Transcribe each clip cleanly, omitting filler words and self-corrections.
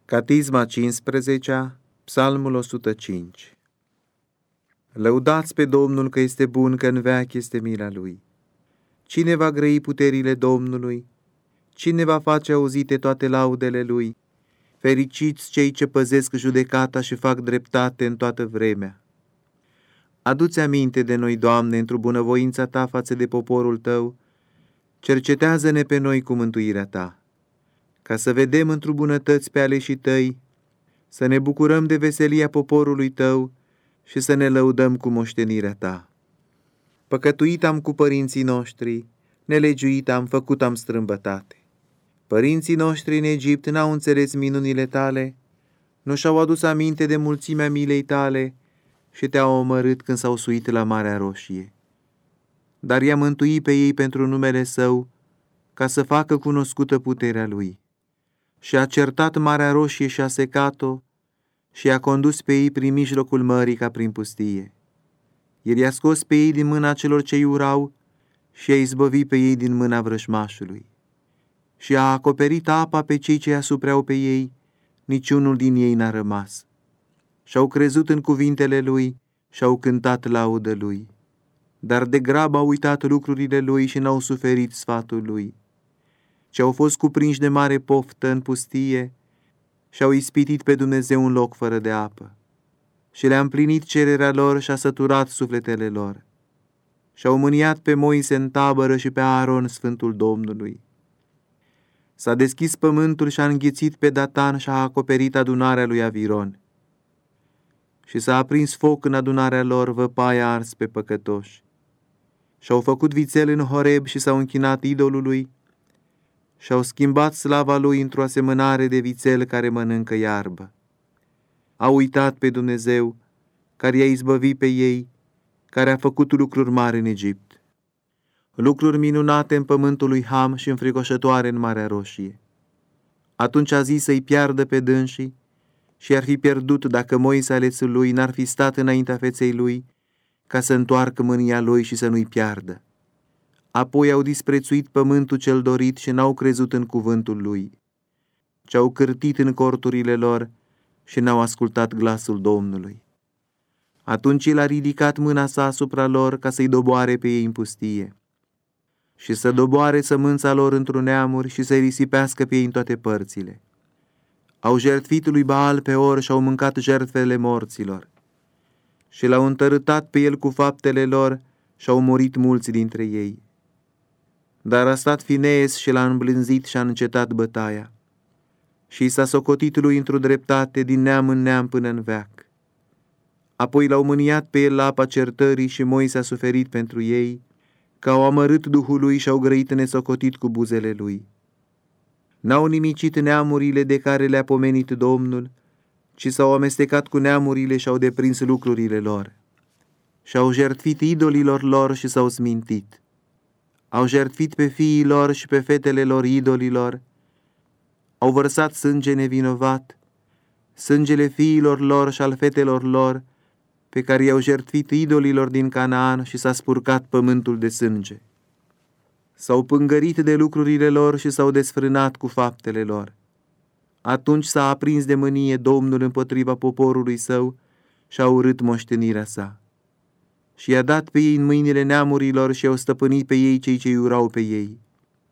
Catisma 15, Psalmul 105. Lăudați pe Domnul că este bun, că în veac este mila Lui. Cine va grăi puterile Domnului? Cine va face auzite toate laudele Lui? Fericiți cei ce păzesc judecata și fac dreptate în toată vremea. Adu-ți aminte de noi, Doamne, într-o bunăvoința Ta față de poporul Tău. Cercetează-ne pe noi cu mântuirea Ta, ca să vedem într-o bunătăți pe aleșii Tăi, să ne bucurăm de veselia poporului Tău și să ne lăudăm cu moștenirea Ta. Păcătuit am cu părinții noștri, nelegiuit am, făcut am strâmbătate. Părinții noștri în Egipt n-au înțeles minunile Tale, nu și-au adus aminte de mulțimea milei Tale și Te-au omorât când s-au suit la Marea Roșie. Dar i-a mântuit pe ei pentru numele Său, ca să facă cunoscută puterea Lui. Și a certat Marea Roșie și a secat-o și a condus pe ei prin mijlocul mării ca prin pustie. El i-a scos pe ei din mâna celor ce-i urau și a izbăvit pe ei din mâna vrăjmașului. Și a acoperit apa pe cei ce asupreau pe ei, niciunul din ei n-a rămas. Și-au crezut în cuvintele Lui și-au cântat laudă Lui. Dar de grabă au uitat lucrurile Lui și n-au suferit sfatul Lui. Și au fost cuprinși de mare poftă în pustie și-au ispitit pe Dumnezeu un loc fără de apă. Și le-a împlinit cererea lor și-a săturat sufletele lor. Și-au mâniat pe Moise în tabără și pe Aaron, Sfântul Domnului. S-a deschis pământul și-a înghițit pe Datan și-a acoperit adunarea lui Aviron. Și s-a aprins foc în adunarea lor, văpaia ars pe păcătoși. Și-au făcut vițel în Horeb și s-au închinat idolului și-au schimbat slava lui într-o asemănare de vițel care mănâncă iarbă. Au uitat pe Dumnezeu, care i-a izbăvit pe ei, care a făcut lucruri mari în Egipt, lucruri minunate în pământul lui Ham și înfricoșătoare în Marea Roșie. Atunci a zis să-i piardă pe dânsii și ar fi pierdut dacă Moise, alesul lui, n-ar fi stat înaintea feței lui, ca să întoarcă mânia lui și să nu-i piardă. Apoi au disprețuit pământul cel dorit și n-au crezut în cuvântul lui, ci au cârtit în corturile lor și n-au ascultat glasul Domnului. Atunci El a ridicat mâna Sa asupra lor ca să-i doboare pe ei în pustie și să doboare sămânța lor într-un neamuri și să-i risipească pe ei în toate părțile. Au jertfit lui Baal pe or și au mâncat jertfele morților și l-au întărâtat pe el cu faptele lor și au murit mulți dintre ei. Dar a stat Finees și l-a îmblânzit și a încetat bătaia și i s-a socotit lui într-o dreptate din neam în neam până în veac. Apoi l-au mâniat pe el la apa certării și Moise a suferit pentru ei, că au amărât Duhul lui și au grăit nesocotit cu buzele lui. N-au nimicit neamurile de care le-a pomenit Domnul, ci s-au amestecat cu neamurile și au deprins lucrurile lor. Și-au jertfit idolilor lor și s-au smintit. Au jertfit pe fiii lor și pe fetele lor idolilor, au vărsat sânge nevinovat, sângele fiilor lor și al fetelor lor, pe care i-au jertfit idolilor din Canaan și s-a spurcat pământul de sânge. S-au pângărit de lucrurile lor și s-au desfrânat cu faptele lor. Atunci s-a aprins de mânie Domnul împotriva poporului Său și a urât moștenirea Sa. Și i-a dat pe ei în mâinile neamurilor și i-au stăpânit pe ei cei ce iurau pe ei.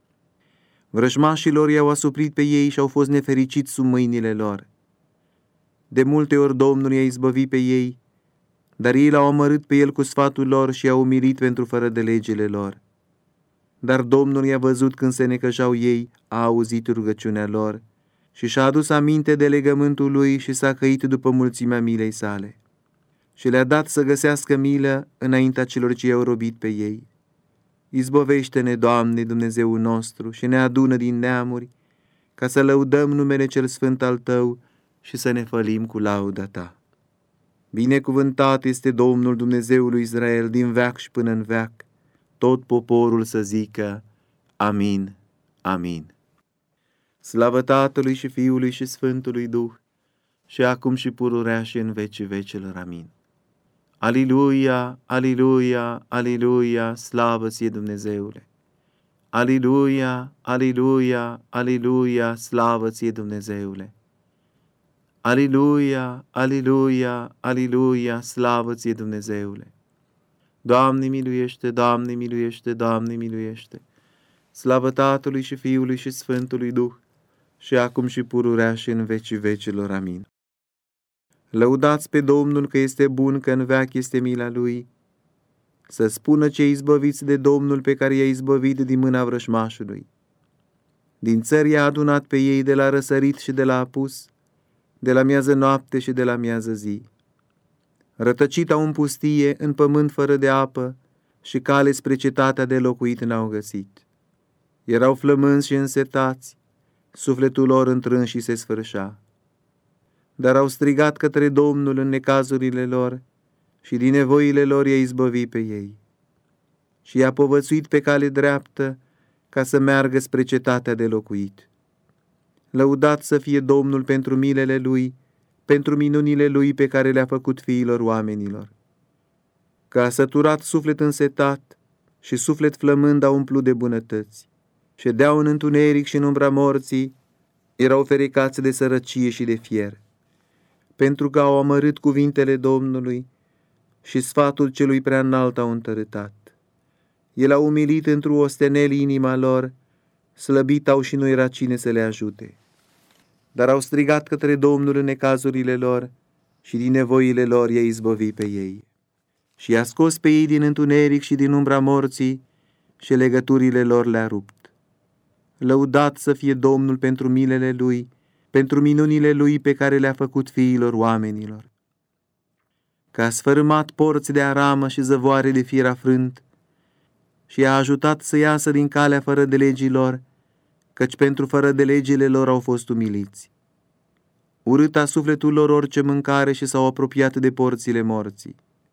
Vrăjmașilor i-au asuprit pe ei și au fost nefericiți sub mâinile lor. De multe ori Domnul i-a izbăvit pe ei, dar ei l-au omorât pe el cu sfatul lor și i-au umilit pentru fără de legile lor. Dar Domnul i-a văzut când se necăjau ei, a auzit rugăciunea lor și și-a adus aminte de legământul lui și s-a căit după mulțimea milei Sale. Și le-a dat să găsească milă înaintea celor ce i-au robit pe ei. Izbăvește-ne, Doamne, Dumnezeul nostru, și ne adună din neamuri, ca să lăudăm numele cel sfânt al Tău și să ne fălim cu lauda Ta. Binecuvântat este Domnul Dumnezeul lui Israel din veac și până în veac, tot poporul să zică Amin, Amin. Slavă Tatălui și Fiului și Sfântului Duh, și acum și pururea și în vecii vecilor. Amin. Aliluia, aliluia, aliluia, slavă ție Dumnezeule! Aliluia, aliluia, aliluia, slavă ție Dumnezeule! Aliluia, aliluia, aliluia, slavă ție, Dumnezeule! Doamne miluiește, Doamne miluiește, Doamne miluiește! Slavă Tatălui și Fiului și Sfântului Duh, și acum și pururea și în vecii vecilor. Amin. Lăudați pe Domnul că este bun, că în veac este mila Lui. Să spună cei izbăviți de Domnul, pe care i-a izbăvit din mâna vrășmașului. Din țări i-a adunat pe ei, de la răsărit și de la apus, de la miază noapte și de la miază zi. Rătăcit au în pustie, în pământ fără de apă, și cale spre cetatea de locuit n-au găsit. Erau flămânzi și însetați, sufletul lor întrâns și se sfârșea. Dar au strigat către Domnul în necazurile lor și din nevoile lor i-a izbăvit pe ei. Și i-a povățuit pe cale dreaptă ca să meargă spre cetatea de locuit. Lăudat să fie Domnul pentru milele Lui, pentru minunile Lui pe care le-a făcut fiilor oamenilor. Că a săturat suflet însetat și suflet flămând a umplut de bunătăți. Ședeau în întuneric și în umbra morții, erau ferecați de sărăcie și de fier. Pentru că au amărât cuvintele Domnului și sfatul celui prea înalt au întărâtat. El a umilit într-o osteneli inima lor, slăbit au și nu era cine să le ajute. Dar au strigat către Domnul în necazurile lor și din nevoile lor i-a izbăvit pe ei. Și i-a scos pe ei din întuneric și din umbra morții și legăturile lor le-a rupt. Lăudat să fie Domnul pentru milele Lui, pentru minunile Lui pe care le-a făcut fiilor oamenilor. Că a sfărâmat porți de aramă și zăvoare de fier afrânt și i-a ajutat să iasă din calea fără de legilor, căci pentru fără de legile lor au fost umiliți. Urât a sufletul lor orice mâncare și s-au apropiat de porțile morții.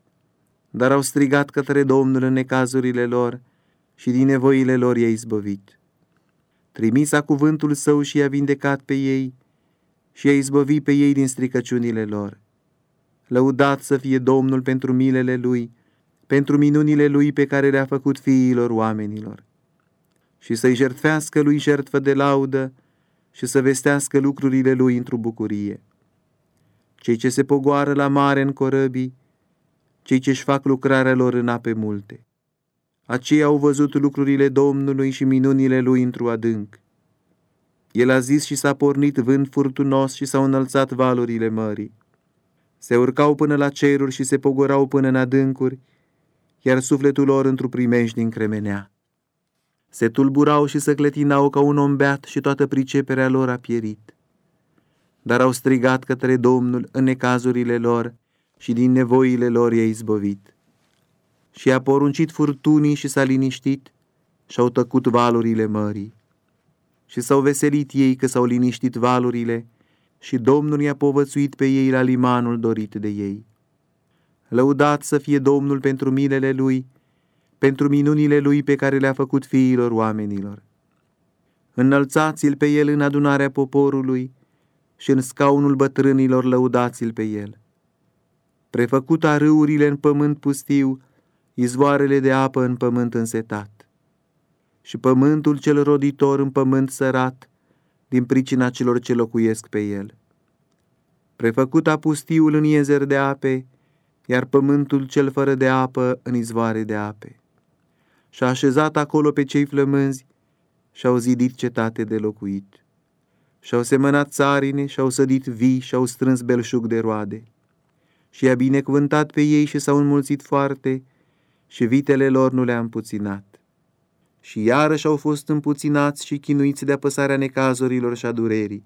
Dar au strigat către Domnul în necazurile lor și din nevoile lor i-a izbăvit. Trimisa cuvântul său și i-a vindecat pe ei și i-a izbăvit pe ei din stricăciunile lor. Lăudat să fie Domnul pentru milele Lui, pentru minunile Lui pe care le-a făcut fiilor oamenilor. Și să-i jertfească Lui jertfă de laudă și să vestească lucrurile Lui într-o bucurie. Cei ce se pogoară la mare în corăbii, cei ce-și fac lucrarea lor în ape multe. Aceia au văzut lucrurile Domnului și minunile Lui într-o adânc. El a zis și s-a pornit vânt furtunos și s-au înălțat valurile mării. Se urcau până la ceruri și se pogorau până în adâncuri, iar sufletul lor într-o primejdie încremenea. Se tulburau și se clătinau ca un om beat și toată priceperea lor a pierit. Dar au strigat către Domnul în necazurile lor și din nevoile lor i-a izbăvit. Și a poruncit furtunii și s-a liniștit și-au tăcut valurile mării. Și s-au veselit ei că s-au liniștit valurile și Domnul i-a povățuit pe ei la limanul dorit de ei. Lăudat să fie Domnul pentru milele Lui, pentru minunile Lui pe care le-a făcut fiilor oamenilor. Înălțați-l pe El în adunarea poporului și în scaunul bătrânilor lăudați-l pe El. Prefăcut a râurile în pământ pustiu, izvoarele de apă în pământ însetat. Și pământul cel roditor în pământ sărat, din pricina celor ce locuiesc pe el. Prefăcut a pustiul în iezer de ape, iar pământul cel fără de apă în izvoare de ape. Și-a așezat acolo pe cei flămânzi și-au zidit cetate de locuit. Și-au semănat țarine, și-au sădit vii, și-au strâns belșug de roade. Și i-a binecuvântat pe ei și s-au înmulțit foarte, și vitele lor nu le-a împuținat. Și iarăși au fost împuținați și chinuiți de apăsarea necazurilor și a durerii.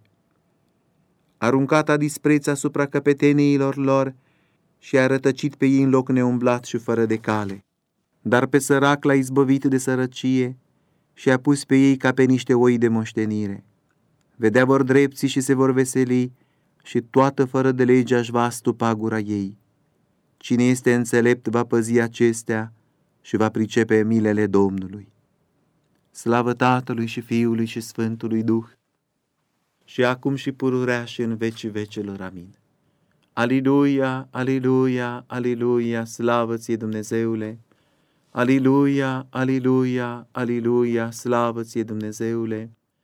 Aruncat a dispreț asupra căpetenilor lor și a rătăcit pe ei în loc neumblat și fără de cale. Dar pe sărac l-a izbăvit de sărăcie și a pus pe ei ca pe niște oi de moștenire. Vedea vor drepții și se vor veseli și toată fără de legea își va astupa gura ei. Cine este înțelept va păzi acestea și va pricepe milele Domnului. Slavă Tatălui și Fiului și Sfântului Duh, și acum și pururea și în vecii vecelor. Amin. Aliluia, aliluia, aliluia, slavă ție, Dumnezeule! Aliluia, aliluia, aliluia, slavă ție, Dumnezeule!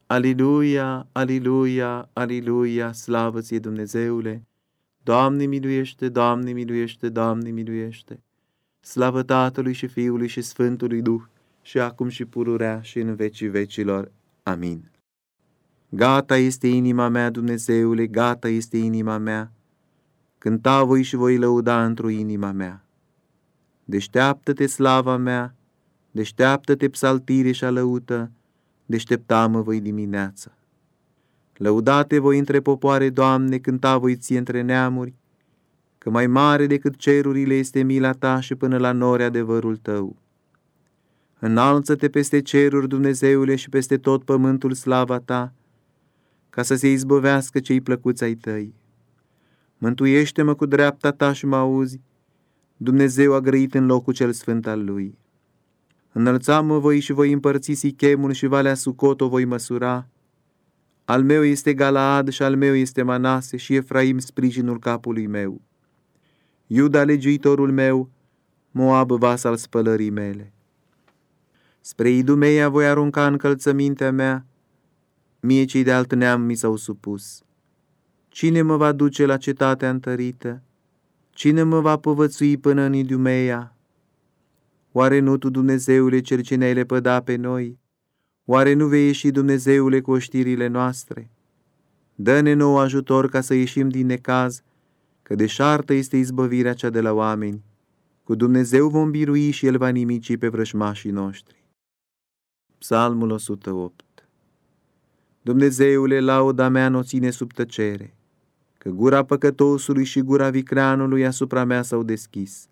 Aliluia, aliluia, aliluia, slavă ție, Dumnezeule! Doamne miluiește, Doamne miluiește, Doamne miluiește! Slavă Tatălui și Fiului și Sfântului Duh, și acum și pururea și în vecii vecilor. Amin. Gata este inima mea, Dumnezeule, gata este inima mea. Cânta voi și voi lăuda într-o inima mea. Deșteaptă-te, slava mea, deșteaptă-te, psaltire și alăută, deștepta-mă voi dimineața. Lăudate voi între popoare, Doamne, cânta voi ție între neamuri, că mai mare decât cerurile este mila ta și până la nori adevărul tău. Înalță-te peste ceruri, Dumnezeule, și peste tot pământul slava ta, ca să se izbăvească cei plăcuți ai tăi. Mântuiește-mă cu dreapta ta și mă auzi, Dumnezeu a grăit în locul cel sfânt al lui. Înălța-mă voi și voi împărți Sichemul și Valea Sucot o voi măsura. Al meu este Galaad și al meu este Manase și Efraim sprijinul capului meu. Iuda legiuitorul meu, Moab vas al spălării mele. Spre Idumeia voi arunca încălțămintea mea, mie cei de alt neam mi s-au supus. Cine mă va duce la cetatea întărită? Cine mă va povățui până în Idumeia? Oare nu tu, Dumnezeule, cel ce ne-ai lepăda pe noi? Oare nu vei ieși, Dumnezeule, cu oștirile noastre? Dă-ne nou ajutor ca să ieșim din necaz, că deșartă este izbăvirea cea de la oameni. Cu Dumnezeu vom birui și El va nimici pe vrăjmașii noștri. Psalmul 108. Dumnezeule, lauda mea n-o ține sub tăcere, că gura păcătosului și gura vicleanului asupra mea s-au deschis.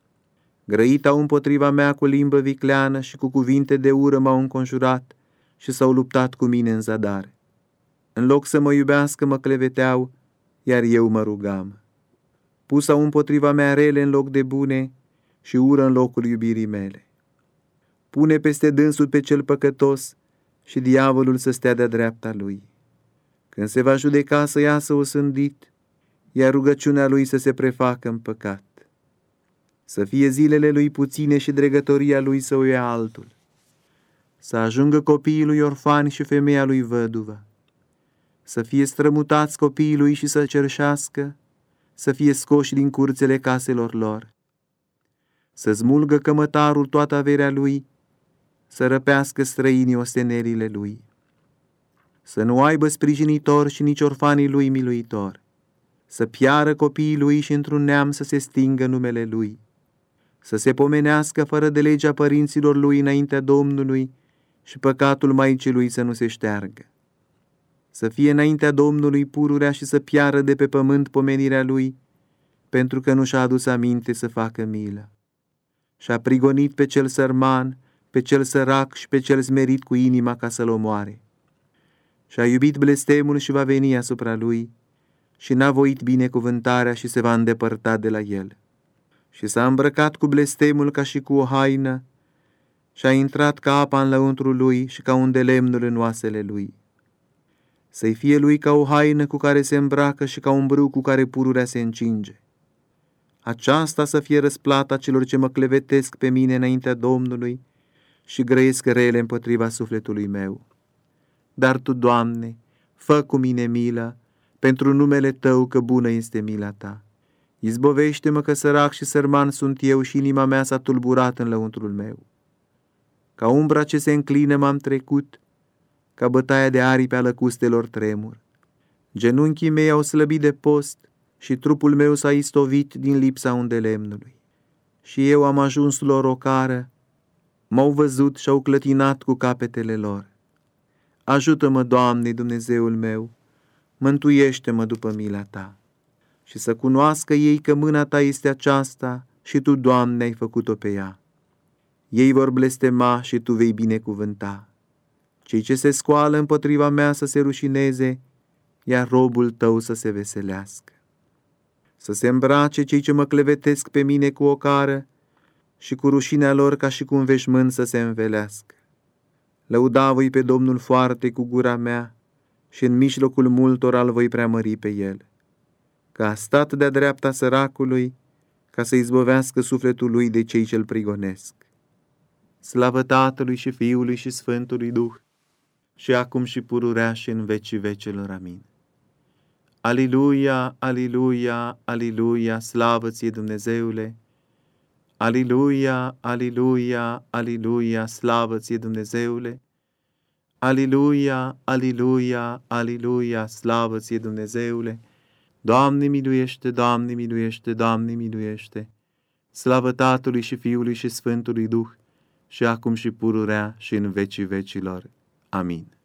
Grăit au împotriva mea cu limbă vicleană și cu cuvinte de ură m-au înconjurat și s-au luptat cu mine în zadar. În loc să mă iubească, mă cleveteau, iar eu mă rugam. Pusau împotriva mea rele în loc de bune și ură în locul iubirii mele. Pune peste dânsul pe cel păcătos și diavolul să stea de-a dreapta lui. Când se va judeca să iasă osândit, iar rugăciunea lui să se prefacă în păcat. Să fie zilele lui puține și dregătoria lui să o ia altul. Să ajungă copiii lui orfani și femeia lui văduvă. Să fie strămutați copiii lui și să cerșească, să fie scoși din curțele caselor lor. Să smulgă cămătarul toată averea lui, să răpească străinii ostenerile lui. Să nu aibă sprijinitor și nici orfanii lui miluitor. Să piară copiii lui și într-un neam să se stingă numele lui. Să se pomenească fără de legea părinților lui înaintea Domnului și păcatul maicii lui să nu se șteargă. Să fie înaintea Domnului pururea și să piară de pe pământ pomenirea lui, pentru că nu și-a adus aminte să facă milă. Și-a prigonit pe cel sărman, pe cel sărac și pe cel smerit cu inima ca să-l omoare. Și-a iubit blestemul și va veni asupra lui și n-a voit binecuvântarea și se va îndepărta de la el. Și s-a îmbrăcat cu blestemul ca și cu o haină și-a intrat ca apa în lăuntrul lui și ca un de lemnul în oasele lui. Să-i fie lui ca o haină cu care se îmbracă și ca un brâu cu care pururea se încinge. Aceasta să fie răsplata celor ce mă clevetesc pe mine înaintea Domnului și grăiesc rele împotriva sufletului meu. Dar Tu, Doamne, fă cu mine milă, pentru numele Tău, că bună este mila Ta. Izbovește-mă că sărac și sărman sunt eu și inima mea s-a tulburat în lăuntrul meu. Ca umbra ce se înclină m-am trecut, ca bătaia de aripi a lăcustelor tremur. Genunchii mei au slăbit de post și trupul meu s-a istovit din lipsa undelemnului. Și eu am ajuns lor ocară, m-au văzut și au clătinat cu capetele lor. Ajută-mă, Doamne, Dumnezeul meu, mântuiește-mă după mila Ta. Și să cunoască ei că mâna Ta este aceasta și Tu, Doamne, ai făcut-o pe ea. Ei vor blestema și Tu vei binecuvânta. Cei ce se scoală împotriva mea să se rușineze, iar robul Tău să se veselească. Să se îmbrace cei ce mă clevetesc pe mine cu ocară și cu rușinea lor ca și cu un veșmânt să se învelească. Lăuda voi pe Domnul foarte cu gura mea și în mijlocul multora îl voi preamări pe El, că a stat de-a dreapta săracului ca să izbăvească sufletul lui de cei ce-l prigonesc. Slavă Tatălui și Fiului și Sfântului Duh, și acum și pururea și în vecii vecelor. Amin. Aliluia, aliluia, aliluia, slavă ție, Dumnezeule! Aliluia, aliluia, aliluia, slavă ție, Dumnezeule! Aliluia, aliluia, aliluia, slavă ție, Dumnezeule! Doamne miluiește, Doamne miluiește, Doamne miluiește! Slavă Tatălui și Fiului și Sfântului Duh, și acum și pururea și în vecii vecilor. Amin.